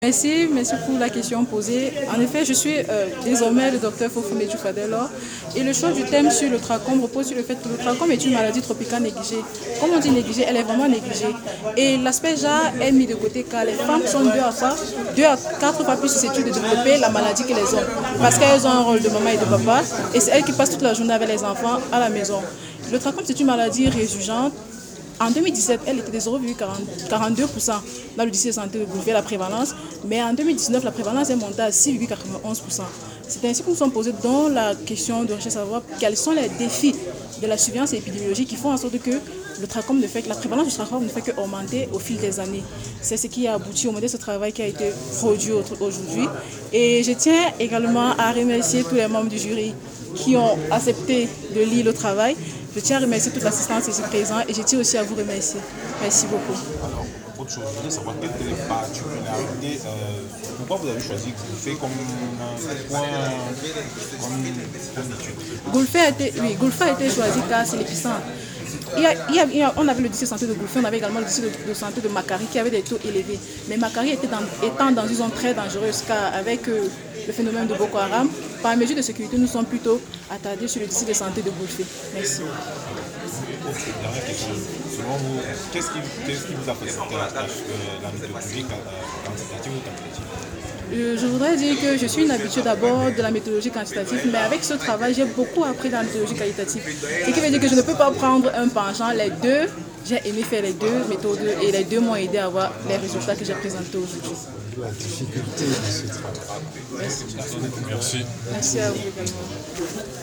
Merci pour la question posée. En effet, je suis désormais le docteur Fofoumé Djoufadelo et le choix du thème sur le trachome repose sur le fait que le trachome est une maladie tropicale négligée. Comme on dit négligée, elle est vraiment négligée. Et l'aspect genre est mis de côté car les femmes sont 2 à 4 fois plus susceptibles de développer la maladie que les hommes parce qu'elles ont un rôle de maman et de papa et c'est elles qui passent toute la journée avec les enfants à la maison. Le trachome, c'est une maladie résurgente. En 2017, elle était de 0,42% dans le district de santé de Goulfé, la prévalence, mais en 2019, la prévalence est montée à 6,91%. C'est ainsi que nous sommes posés dans la question de recherche à savoir quels sont les défis de la surveillance épidémiologique qui font en sorte que le trachome ne fait que la prévalence du trachome ne fait qu'augmenter au fil des années. C'est ce qui a abouti au modèle de ce travail qui a été produit aujourd'hui. Et je tiens également à remercier tous les membres du jury qui ont accepté de lire le travail. Je tiens à remercier toute l'assistance ici présente et je tiens aussi à vous remercier. Merci beaucoup. Alors, autre chose, je voudrais savoir quelle était les particularités, pourquoi vous avez choisi Goulfé comme point d'étude? Goulfé a été choisi car c'est l'épicentre. On avait le district de santé de Goulfé, on avait également le district de santé de Makari qui avait des taux élevés. Mais Makari étant dans une zone très dangereuse car avec le phénomène de Boko Haram, par mesure de sécurité, nous sommes plutôt attardés sur le district de santé de Goulfé. Merci. Autre dernière question. Selon vous, qu'est-ce qui vous a facilité la tâche, la méthodologie quantitative ou qualitative? Je voudrais dire que je suis une habituée d'abord de la méthodologie quantitative, mais avec ce travail, j'ai beaucoup appris dans la méthodologie qualitative. Ce qui veut dire que je ne peux pas prendre un penchant, les deux. J'ai aimé faire les deux méthodes et les deux m'ont aidé à avoir les résultats que j'ai présentés aujourd'hui. La difficulté de ce travail. Merci. Merci. Merci à vous également.